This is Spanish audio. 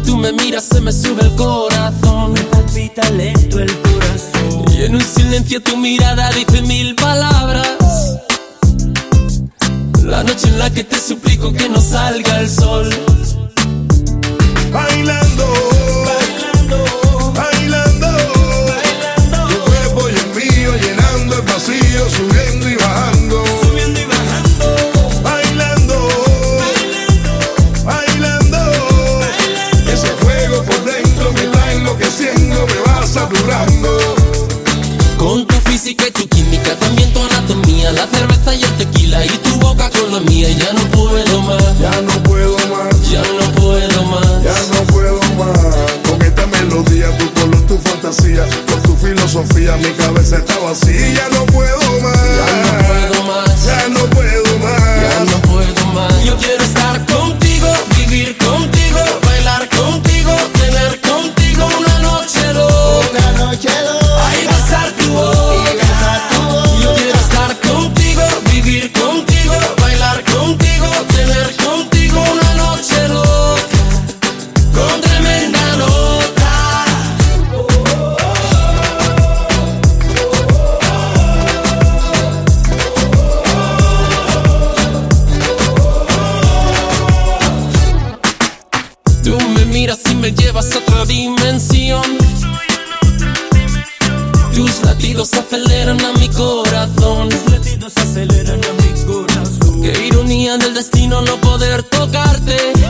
tú me miras se me sube el corazón. Me palpita lento el corazón. Y en un silencio tu mirada dice 1000 palabras. La noche en la que te suplico que no salga el sol. Bailando, bailando, bailando, bailando. Tu cuerpo y el mío llenando el vacío, subiendo y bajando, subiendo y bajando. Bailando, bailando, bailando, bailando. Ese fuego por dentro me va enloqueciendo, me va saturando. Con tu física y tu química, también tu anatomía, la cerveza y el tequila y tu boca con la mía. Ya no puedo más, ya no puedo más, ya no puedo más, ya no puedo más. Con esta melodía, tu color, tu fantasía, con tu filosofía, mi cabeza está vacía. Ya no puedo más, ya no puedo más, ya no puedo más, ya no puedo más. Yo quiero estar contigo, vivir contigo, bailar contigo, tener contigo una noche loca. Una noche loca. Ay, besar tu boca. Yo quiero estar contigo, vivir contigo, bailar contigo, tener contigo una noche loca, con tremenda nota. Tú me miras y me llevas a otra dimensión. Tus latidos aceleran a mi corazón. Tus latidos aceleran a mi corazón. Qué ironía del destino no poder tocarte.